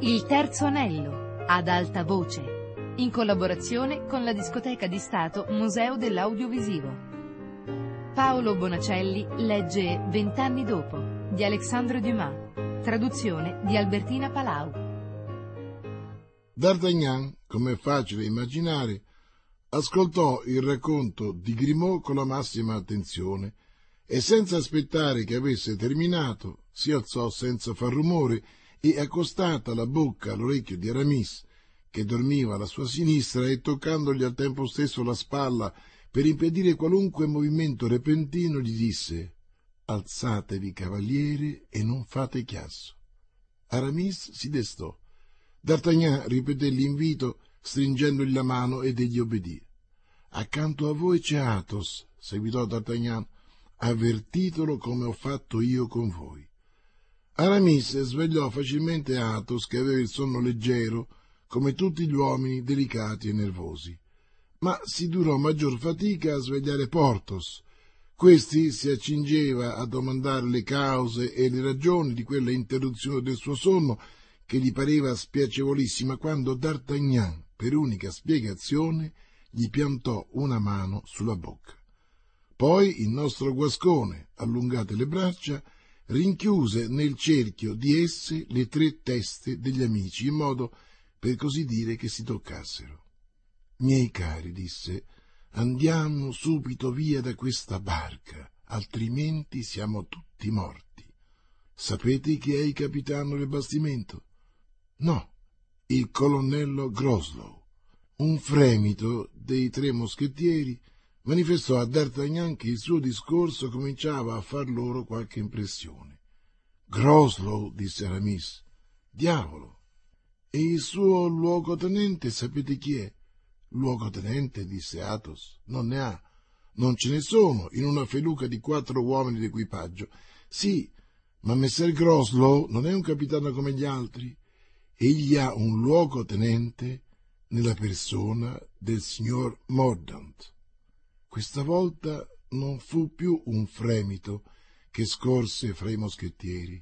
Il terzo anello, ad alta voce, in collaborazione con la Discoteca di Stato Museo dell'Audiovisivo. Paolo Bonacelli legge 20 anni dopo, di Alexandre Dumas, traduzione di Albertina Palau. D'Artagnan, come è facile immaginare, ascoltò il racconto di Grimaud con la massima attenzione e senza aspettare che avesse terminato si alzò senza far rumore e, accostata la bocca all'orecchio di Aramis, che dormiva alla sua sinistra, e toccandogli al tempo stesso la spalla per impedire qualunque movimento repentino, gli disse: «Alzatevi, cavaliere, e non fate chiasso». Aramis si destò. D'Artagnan ripeté l'invito stringendogli la mano ed egli obbedì. «Accanto a voi c'è Athos», seguitò D'Artagnan, «avvertitelo come ho fatto io con voi». Aramis svegliò facilmente Athos, che aveva il sonno leggero, come tutti gli uomini delicati e nervosi. Ma si durò maggior fatica a svegliare Porthos. Questi si accingeva a domandare le cause e le ragioni di quella interruzione del suo sonno, che gli pareva spiacevolissima, quando D'Artagnan, per unica spiegazione, gli piantò una mano sulla bocca. Poi il nostro guascone, allungate le braccia, rinchiuse nel cerchio di esse le 3 teste degli amici, in modo, per così dire, che si toccassero. «Miei cari», disse, «andiamo subito via da questa barca, altrimenti siamo tutti morti. Sapete chi è il capitano del bastimento? No, il colonnello Groslow». Un fremito dei 3 moschettieri manifestò a D'Artagnan che il suo discorso cominciava a far loro qualche impressione. «Groslow», disse Aramis, «diavolo! E il suo luogotenente sapete chi è?» «Luogotenente», disse Athos, «non ne ha. Non ce ne sono in una feluca di 4 uomini d'equipaggio». «Sì, ma messer Groslow non è un capitano come gli altri. Egli ha un luogotenente nella persona del signor Mordaunt». Questa volta non fu più un fremito che scorse fra i moschettieri,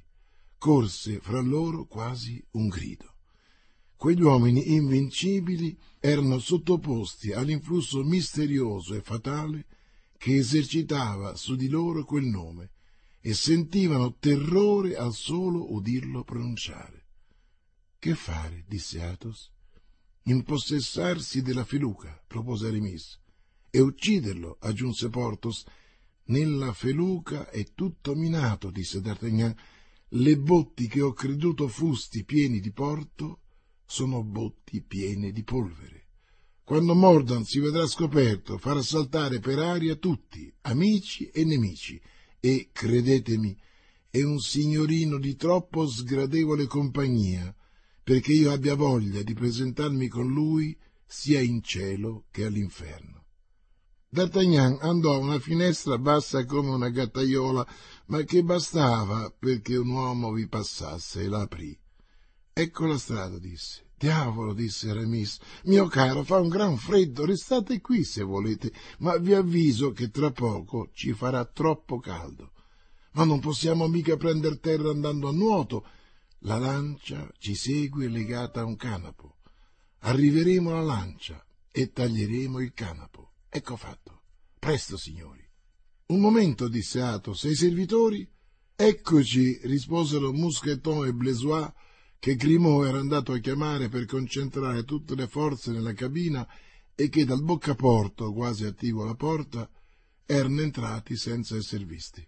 corse fra loro quasi un grido. Quegli uomini invincibili erano sottoposti all'influsso misterioso e fatale che esercitava su di loro quel nome, e sentivano terrore al solo udirlo pronunciare. «Che fare?» disse Athos. «Impossessarsi della feluca», propose Aramis. «E ucciderlo», aggiunse Porthos. «Nella feluca è tutto minato», disse D'Artagnan. «Le botti che ho creduto fusti pieni di porto sono botti piene di polvere. Quando Mordaunt si vedrà scoperto, farà saltare per aria tutti, amici e nemici, e, credetemi, è un signorino di troppo sgradevole compagnia perché io abbia voglia di presentarmi con lui sia in cielo che all'inferno». D'Artagnan andò a una finestra bassa come una gattaiola, ma che bastava perché un uomo vi passasse, e la aprì. «Ecco la strada», disse. «Diavolo», disse Aramis, «mio caro, fa un gran freddo, restate qui se volete, ma vi avviso che tra poco ci farà troppo caldo. Ma non possiamo mica prender terra andando a nuoto. La lancia ci segue legata a un canapo. Arriveremo alla lancia e taglieremo il canapo. Ecco fatto. Presto, signori». «Un momento», disse Athos, «e i servitori?» «Eccoci», risposero Mousqueton e Blaisois, che Grimaud era andato a chiamare per concentrare tutte le forze nella cabina e che dal boccaporto, quasi attivo alla porta, erano entrati senza esser visti.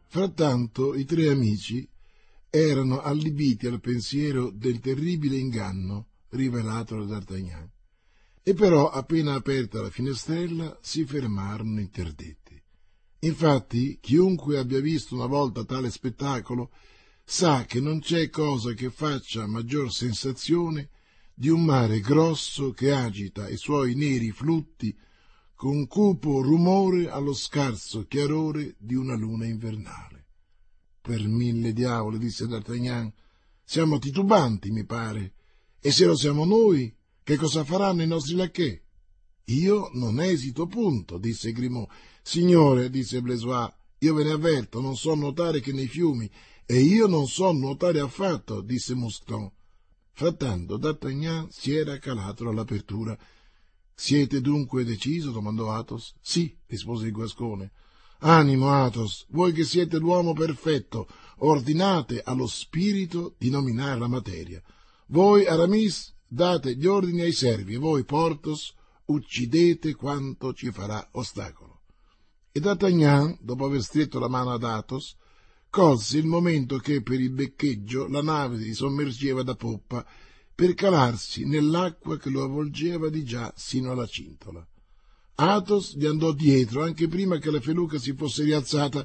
Frattanto i tre amici erano allibiti al pensiero del terribile inganno rivelato da D'Artagnan, e però appena aperta la finestrella si fermarono interdetti. Infatti chiunque abbia visto una volta tale spettacolo sa che non c'è cosa che faccia maggior sensazione di un mare grosso che agita i suoi neri flutti con cupo rumore allo scarso chiarore di una luna invernale. Per mille diavoli, disse D'Artagnan, siamo titubanti, mi pare, e se lo siamo noi, che cosa faranno i nostri lacchè? Io non esito punto, disse Grimaud. Signore, disse Blaisois, io ve ne avverto, non so nuotare che nei fiumi, e io non so nuotare affatto, disse Mouston. Frattanto D'Artagnan si era calato all'apertura. Siete dunque deciso? Domandò Athos. Sì, rispose il guascone. Animo, Athos, voi che siete l'uomo perfetto, ordinate allo spirito di nominare la materia. Voi, Aramis, date gli ordini ai servi, e voi, Porthos, uccidete quanto ci farà ostacolo. E D'Artagnan, dopo aver stretto la mano ad Athos, colse il momento che per il beccheggio la nave si sommergeva da poppa per calarsi nell'acqua che lo avvolgeva di già sino alla cintola. Athos gli andò dietro anche prima che la feluca si fosse rialzata.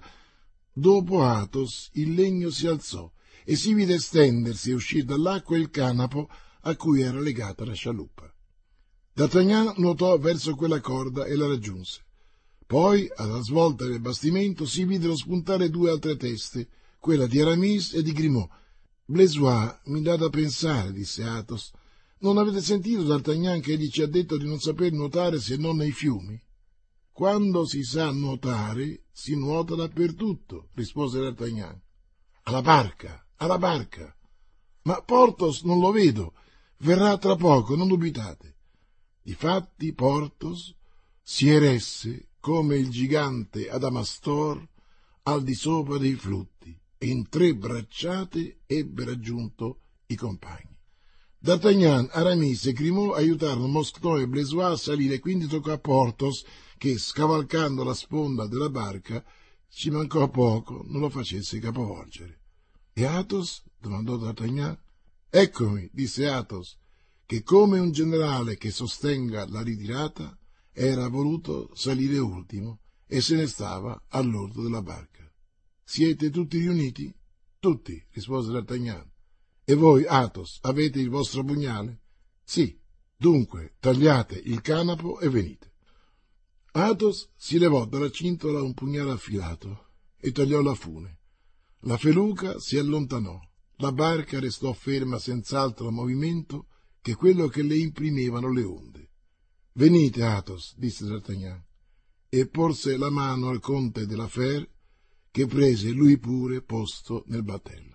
Dopo Athos il legno si alzò e si vide stendersi e uscire dall'acqua il canapo a cui era legata la scialuppa. D'Artagnan nuotò verso quella corda e la raggiunse. Poi, alla svolta del bastimento, si videro spuntare due altre teste, quella di Aramis e di Grimaud. Blaisois mi dà da pensare, disse Athos. Non avete sentito D'Artagnan che egli ci ha detto di non saper nuotare se non nei fiumi? Quando si sa nuotare, si nuota dappertutto, rispose D'Artagnan. Alla barca, alla barca. Ma Porthos non lo vedo, verrà tra poco, non dubitate. Difatti Porthos si eresse come il gigante Adamastor al di sopra dei flutti, e in 3 bracciate ebbe raggiunto i compagni. D'Artagnan, Aramis e Grimaud aiutarono Mouston e Blaisois a salire, quindi toccò a Porthos che, scavalcando la sponda della barca, ci mancò poco non lo facesse capovolgere. E Athos? Domandò D'Artagnan. Eccomi, disse Athos, che come un generale che sostenga la ritirata era voluto salire ultimo e se ne stava all'orlo della barca. Siete tutti riuniti? Tutti, rispose D'Artagnan. E voi, Athos, avete il vostro pugnale? Sì. Dunque, tagliate il canapo e venite. Athos si levò dalla cintola un pugnale affilato e tagliò la fune. La feluca si allontanò. La barca restò ferma senz'altro movimento che quello che le imprimevano le onde. Venite, Athos, disse D'Artagnan, e porse la mano al conte de la Fère, che prese lui pure posto nel battello.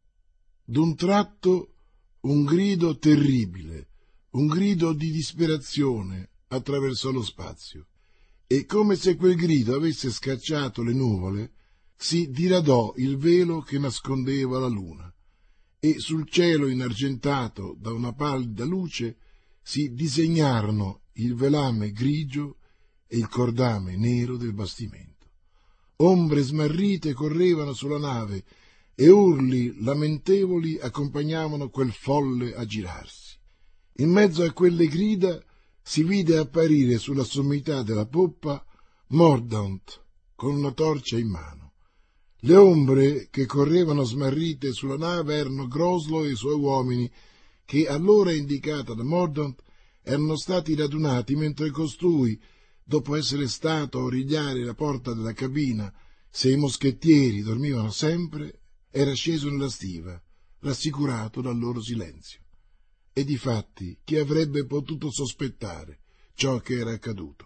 D'un tratto un grido terribile, un grido di disperazione attraversò lo spazio, e come se quel grido avesse scacciato le nuvole, si diradò il velo che nascondeva la luna, e sul cielo inargentato da una pallida luce si disegnarono il velame grigio e il cordame nero del bastimento. Ombre smarrite correvano sulla nave e urli lamentevoli accompagnavano quel folle aggirarsi. In mezzo a quelle grida si vide apparire sulla sommità della poppa Mordaunt con una torcia in mano. Le ombre che correvano smarrite sulla nave erano Groslow e i suoi uomini, che all'ora indicata da Mordaunt erano stati radunati mentre costui, dopo essere stato a origliare la porta della cabina, se i moschettieri dormivano sempre, era sceso nella stiva, rassicurato dal loro silenzio. E difatti chi avrebbe potuto sospettare ciò che era accaduto?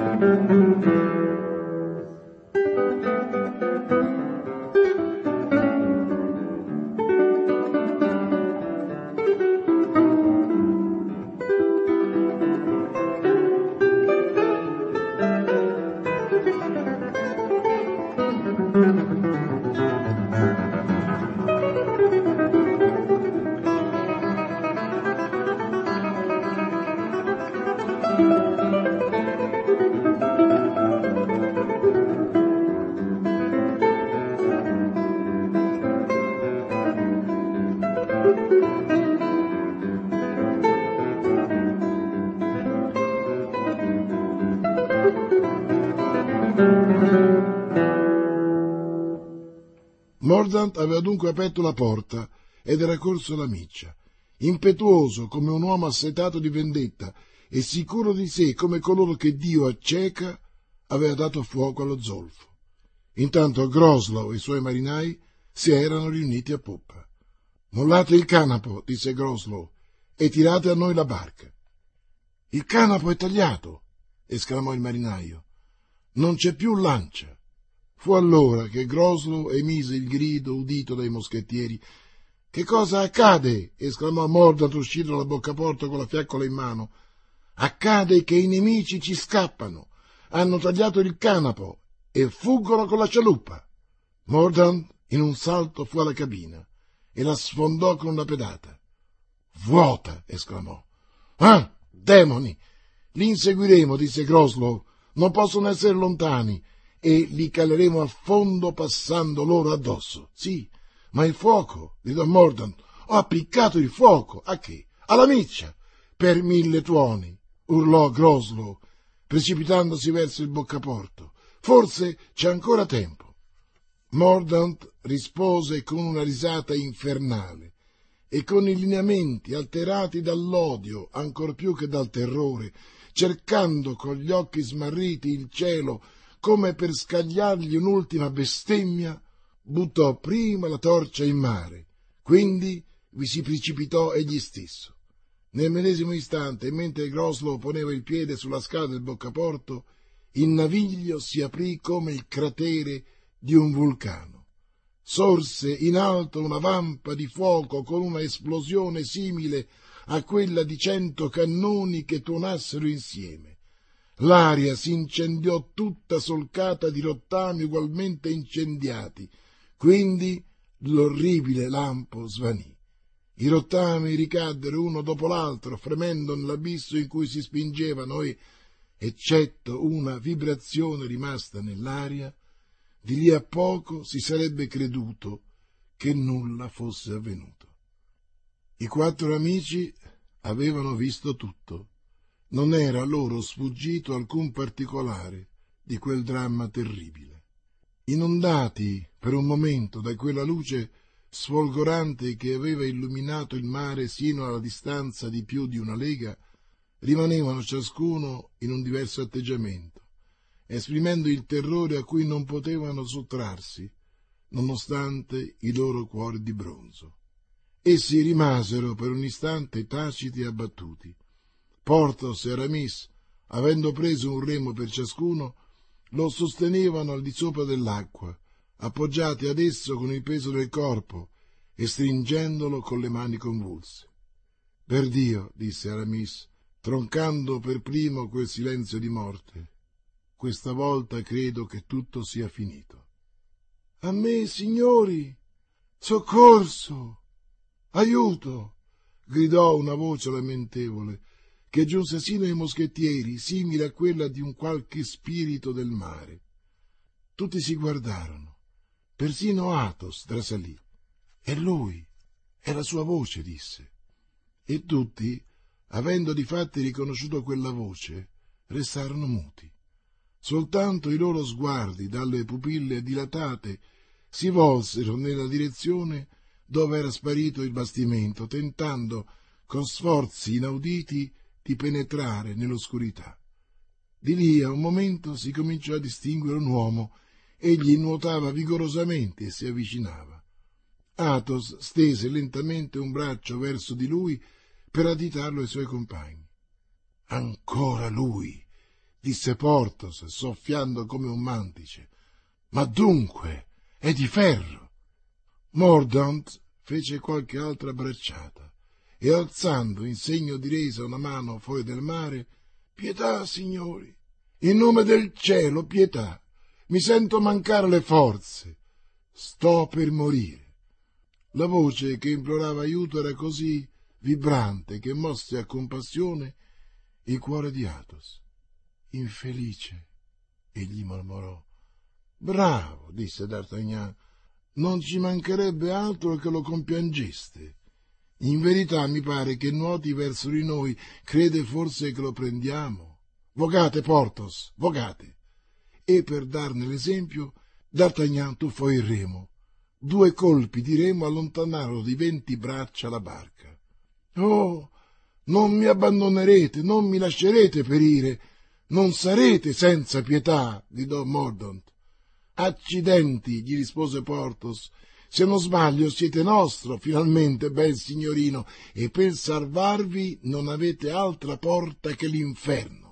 Mordaunt aveva dunque aperto la porta ed era corso alla miccia, impetuoso come un uomo assetato di vendetta e sicuro di sé come coloro che Dio acceca aveva dato fuoco allo zolfo. Intanto Groslow e i suoi marinai si erano riuniti a poppa. «Mollate il canapo», disse Groslow, «e tirate a noi la barca». «Il canapo è tagliato», esclamò il marinaio. «Non c'è più lancia». Fu allora che Groslow emise il grido udito dai moschettieri. «Che cosa accade?» esclamò Mordaunt uscito dalla boccaporta con la fiaccola in mano. «Accade che i nemici ci scappano, hanno tagliato il canapo e fuggono con la scialuppa». Mordaunt in un salto fu alla cabina e la sfondò con una pedata. «Vuota!» esclamò. «Ah, demoni! Li inseguiremo», disse Groslow. «Non possono essere lontani e li caleremo a fondo passando loro addosso». «Sì, ma il fuoco», gridò Mordaunt. «Ho appiccato il fuoco». «A che?» «Alla miccia». «Per 1000 tuoni», urlò Groslow, precipitandosi verso il boccaporto. «Forse c'è ancora tempo». Mordaunt rispose con una risata infernale e con i lineamenti alterati dall'odio ancor più che dal terrore, cercando con gli occhi smarriti il cielo come per scagliargli un'ultima bestemmia, buttò prima la torcia in mare, quindi vi si precipitò egli stesso. Nel medesimo istante, mentre Groslow poneva il piede sulla scala del boccaporto, il naviglio si aprì come il cratere di un vulcano. Sorse in alto una vampa di fuoco con una esplosione simile a quella di 100 cannoni che tuonassero insieme. L'aria si incendiò tutta solcata di rottami ugualmente incendiati, quindi l'orribile lampo svanì. I rottami ricaddero uno dopo l'altro, fremendo nell'abisso in cui si spingevano e, eccetto una vibrazione rimasta nell'aria, di lì a poco si sarebbe creduto che nulla fosse avvenuto. I 4 amici avevano visto tutto. Non era loro sfuggito alcun particolare di quel dramma terribile. Inondati per un momento da quella luce sfolgorante che aveva illuminato il mare sino alla distanza di più di una lega, rimanevano ciascuno in un diverso atteggiamento, esprimendo il terrore a cui non potevano sottrarsi, nonostante i loro cuori di bronzo. Essi rimasero per un istante taciti e abbattuti. Porthos e Aramis, avendo preso un remo per ciascuno, lo sostenevano al di sopra dell'acqua, appoggiati ad esso con il peso del corpo e stringendolo con le mani convulse. «Per Dio», disse Aramis, troncando per primo quel silenzio di morte, «questa volta credo che tutto sia finito». «A me, signori! Soccorso! Aiuto!» gridò una voce lamentevole, che giunse sino ai moschettieri, simile a quella di un qualche spirito del mare. Tutti si guardarono. Persino Athos trasalì. «È lui, è la sua voce», disse. E tutti, avendo difatti riconosciuto quella voce, restarono muti. Soltanto i loro sguardi, dalle pupille dilatate, si volsero nella direzione dove era sparito il bastimento, tentando, con sforzi inauditi, di penetrare nell'oscurità. Di lì a un momento si cominciò a distinguere un uomo. Egli nuotava vigorosamente e si avvicinava. Athos stese lentamente un braccio verso di lui per additarlo ai suoi compagni. «Ancora lui!» disse Porthos, soffiando come un mantice. Ma dunque è di ferro. Mordaunt fece qualche altra bracciata e, alzando in segno di resa una mano fuori del mare: «Pietà, signori, in nome del cielo, pietà, mi sento mancare le forze, sto per morire». La voce che implorava aiuto era così vibrante che mosse a compassione il cuore di Athos. «Infelice», egli mormorò. «Bravo», disse D'Artagnan, «non ci mancherebbe altro che lo compiangeste. In verità mi pare che nuoti verso di noi, crede forse che lo prendiamo. Vogate, Porthos, vogate». E per darne l'esempio, D'Artagnan tuffò il remo. 2 colpi di remo allontanarono di 20 braccia la barca. «Oh, non mi abbandonerete, non mi lascerete perire, non sarete senza pietà», gridò Mordaunt. «Accidenti», gli rispose Porthos, «se non sbaglio siete nostro, finalmente, bel signorino, e per salvarvi non avete altra porta che l'inferno».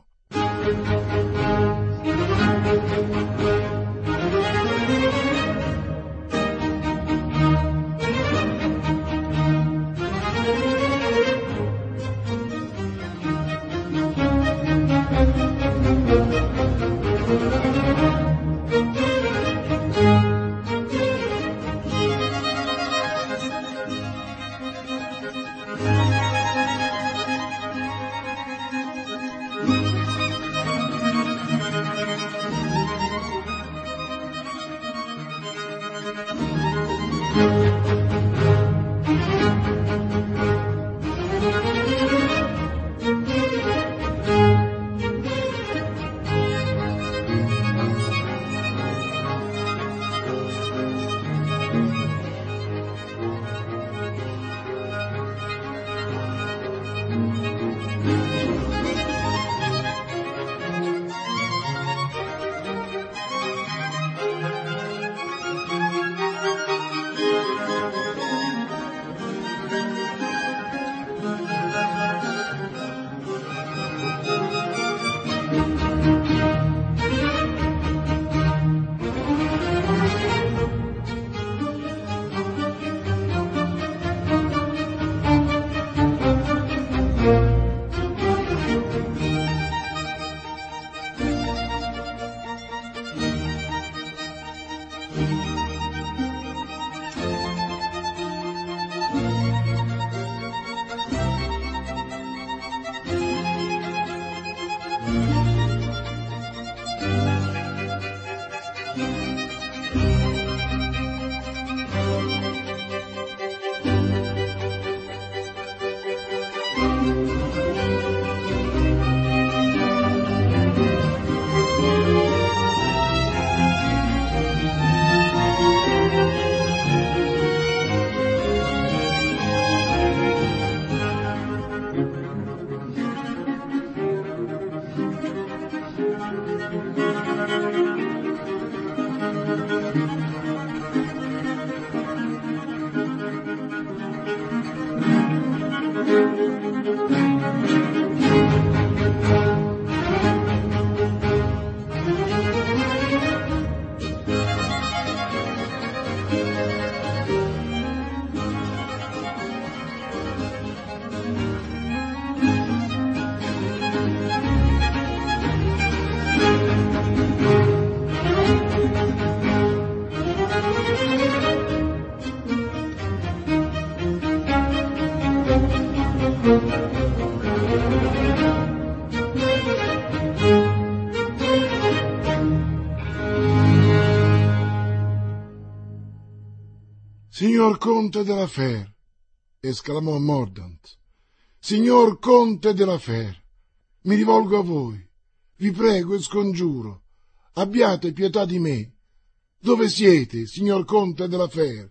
«Signor Conte de la Fère», esclamò Mordaunt, «Signor Conte de la Fère, mi rivolgo a voi, vi prego e scongiuro, abbiate pietà di me. Dove siete, signor Conte de la Fère?»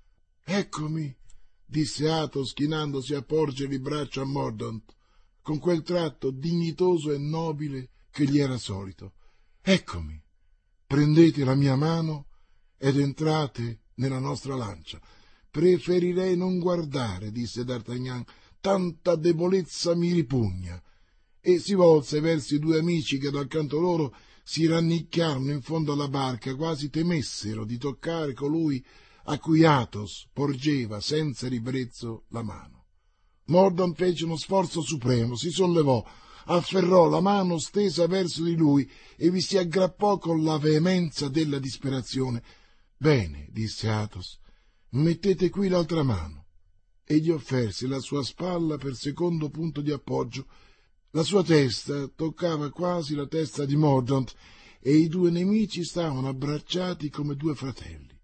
«Eccomi», disse Athos, chinandosi a porgere il braccio a Mordaunt, con quel tratto dignitoso e nobile che gli era solito. «Eccomi, prendete la mia mano ed entrate nella nostra lancia». «Preferirei non guardare», disse D'Artagnan, «tanta debolezza mi ripugna». e si volse verso i due amici che dal canto loro si rannicchiarono in fondo alla barca, quasi temessero di toccare colui a cui Athos porgeva senza ribrezzo la mano. Mordaunt fece uno sforzo supremo, si sollevò, afferrò la mano stesa verso di lui e vi si aggrappò con la veemenza della disperazione. «Bene», disse Athos, «mettete qui l'altra mano». E gli offerse la sua spalla per secondo punto di appoggio. La sua testa toccava quasi la testa di Mordaunt e i due nemici stavano abbracciati come due fratelli.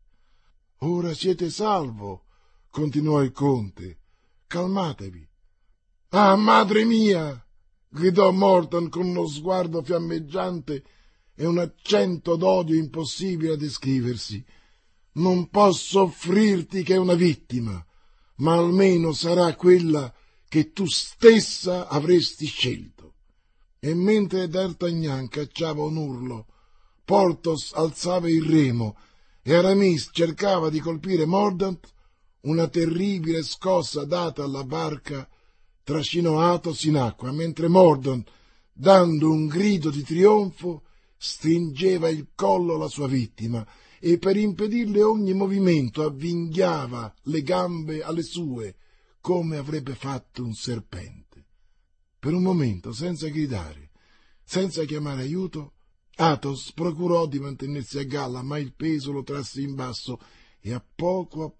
«Ora siete salvo», continuò il conte, «calmatevi». «Ah, madre mia!» gridò Mordaunt con uno sguardo fiammeggiante e un accento d'odio impossibile a descriversi. «Non posso offrirti che una vittima, ma almeno sarà quella che tu stessa avresti scelto». E mentre D'Artagnan cacciava un urlo, Porthos alzava il remo e Aramis cercava di colpire Mordaunt, una terribile scossa data alla barca trascinò Athos in acqua, mentre Mordaunt, dando un grido di trionfo, stringeva il collo alla sua vittima e per impedirle ogni movimento avvinghiava le gambe alle sue, come avrebbe fatto un serpente. Per un momento, senza gridare, senza chiamare aiuto, Athos procurò di mantenersi a galla, ma il peso lo trasse in basso e a poco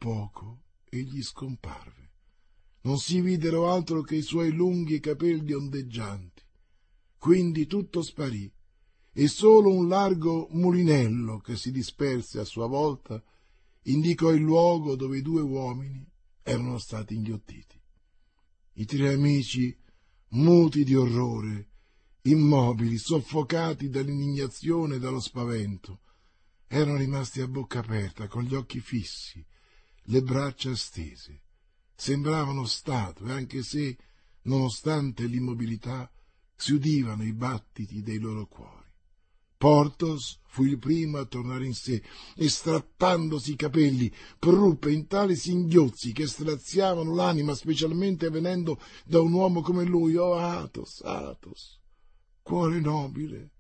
egli scomparve. Non si videro altro che i suoi lunghi capelli ondeggianti. Quindi tutto sparì e solo un largo mulinello che si disperse a sua volta indicò il luogo dove i due uomini erano stati inghiottiti. I tre amici, muti di orrore, immobili, soffocati dall'indignazione e dallo spavento, erano rimasti a bocca aperta, con gli occhi fissi, le braccia stese. Sembravano statue, anche se, nonostante l'immobilità, si udivano i battiti dei loro cuori. Porthos fu il primo a tornare in sé e, strappandosi i capelli, proruppe in tali singhiozzi che straziavano l'anima, specialmente venendo da un uomo come lui. «Oh, Athos, Athos, cuore nobile,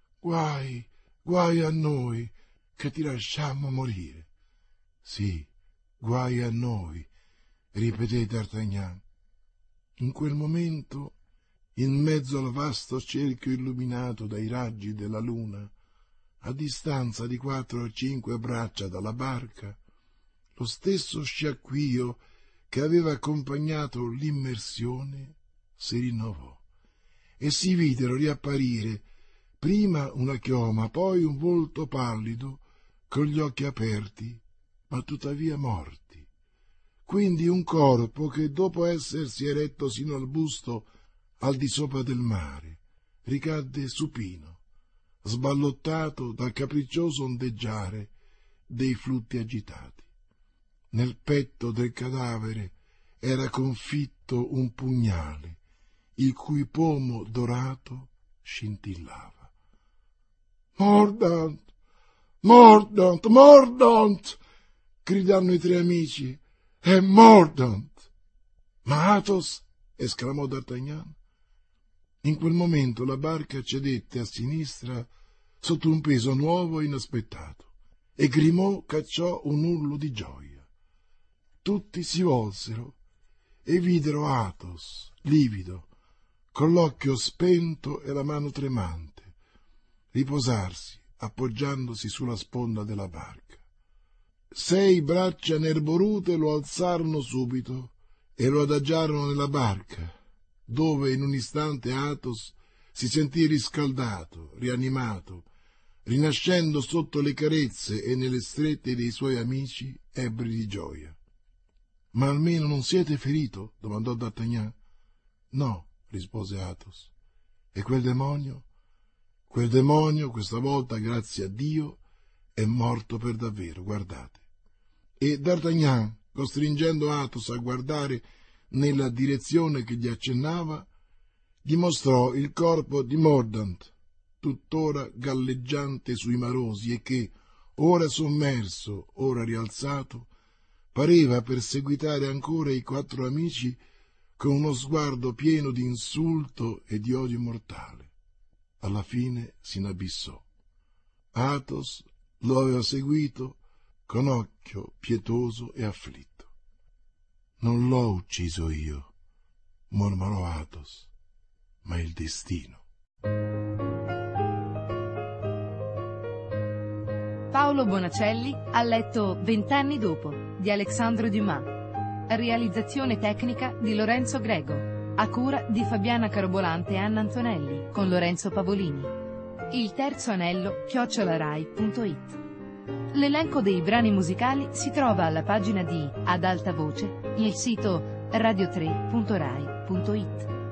guai, guai a noi che ti lasciammo morire». «Sì, guai a noi», ripeté D'Artagnan. In quel momento, in mezzo al vasto cerchio illuminato dai raggi della luna, a distanza di 4 o 5 braccia dalla barca, lo stesso sciacquio che aveva accompagnato l'immersione si rinnovò e si videro riapparire prima una chioma, poi un volto pallido con gli occhi aperti, ma tuttavia morti. Quindi un corpo che, dopo essersi eretto sino al busto al di sopra del mare, ricadde supino, sballottato dal capriccioso ondeggiare dei flutti agitati. Nel petto del cadavere era confitto un pugnale, il cui pomo dorato scintillava. «Mordaunt! Mordaunt! Mordaunt!» gridarono i tre amici. «È Mordaunt!» «Ma Athos!» esclamò D'Artagnan. In quel momento la barca cedette a sinistra sotto un peso nuovo e inaspettato, e Grimaud cacciò un urlo di gioia. Tutti si volsero e videro Athos, livido, con l'occhio spento e la mano tremante, riposarsi appoggiandosi sulla sponda della barca. 6 braccia nerborute lo alzarono subito e lo adagiarono nella barca, dove in un istante Athos si sentì riscaldato, rianimato, rinascendo sotto le carezze e nelle strette dei suoi amici ebbri di gioia. «Ma almeno non siete ferito?» domandò D'Artagnan. «No», rispose Athos. «E quel demonio?» «Quel demonio, questa volta, grazie a Dio, è morto per davvero, guardate». E D'Artagnan, costringendo Athos a guardare nella direzione che gli accennava, gli mostrò il corpo di Mordaunt, tuttora galleggiante sui marosi e che, ora sommerso, ora rialzato, pareva perseguitare ancora i 4 amici con uno sguardo pieno di insulto e di odio mortale. Alla fine si inabissò. Athos lo aveva seguito con occhio pietoso e afflitto. «Non l'ho ucciso io», mormorò Athos, «ma il destino». Paolo Bonacelli ha letto 20 anni dopo di Alexandre Dumas. Realizzazione tecnica di Lorenzo Grego, a cura di Fabiana Carobolante e Anna Antonelli, con Lorenzo Pavolini. Il terzo anello @rai.it. L'elenco dei brani musicali si trova alla pagina di Ad alta voce nel sito radio3.rai.it.